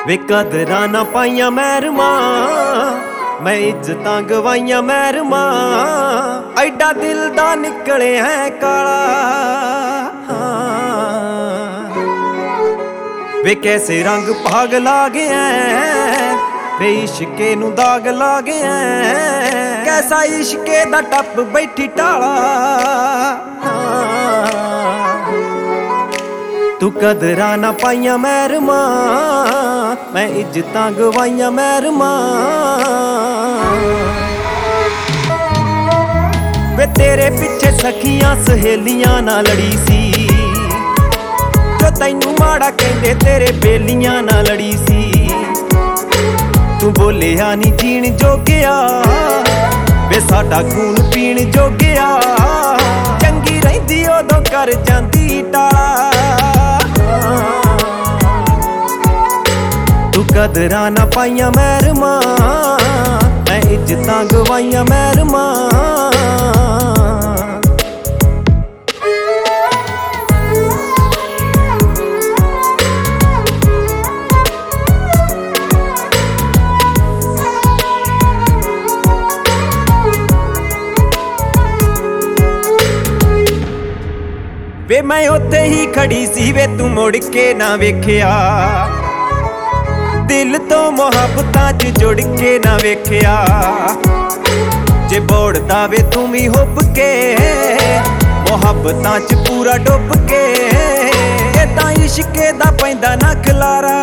वे कदरां ना पाइयां मैरमा, मैं इज्जतां गवाइयां मैरमा। ऐडा दिल दा निकले है काला, वे कैसे रंग भाग लागे हैं, वे इश्के नू दाग लागे हैं। कैसा इश्के दा टप बैठी टाला, तू कदरां ना पाइयां मैरमा, मैं इज्जतां गवाइयां मैरमा। वे तेरे पिछे सखियां सहेलियां ना लड़ी सी, जो तैनू माड़ा कहंदे तेरे बेलियां ना लड़ी सी। तू बोलिया नी जीण जोगिया, वे साडा खून पीण जोगिया। चंगी रहिंदी उदों कर जांदी टाला, तू कदरां ना पाइयां मैरमा, मैं इज्जतां गवाइयां मैरमा। वे मैं उत्थे ही खड़ी सी, वे तू मुड़ के ना वेखिया। दिल तो मुहब्बतां च जुड़ के ना वेखिया। जे बोड़दा वे तू भी हुब के, मुहब्बतां च पूरा डुब के। इदां इश्के दा पैंदा ना खलारा,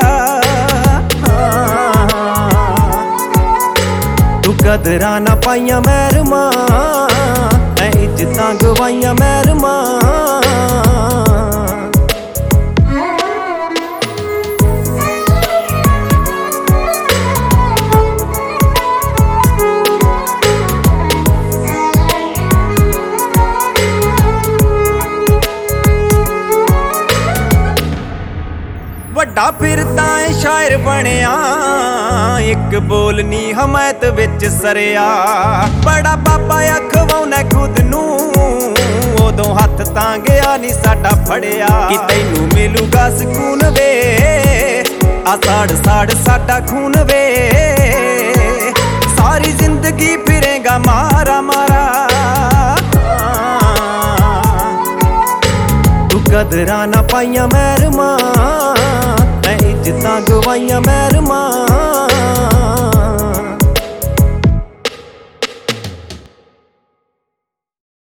तू कदरां ना पाइयां मैरमा, मैं इज्जतां गवाइयां मैरमा। वड्डा फिरदा है शायर बनिया, एक बोल नी हमायत विच सरिया। बड़ा बाबा अखवाउना खुद नू, उदों हथ तां गया नी साडा फड़िया। कि तैनू मिलूगा सकून वे, आ साड़ साड़ साडा खून वे। सारी जिंदगी फिरेगा मारा मारा, तू कदरां ना पाइयां मैरमा, मैं इज्जतां गवाइयां मैरमा।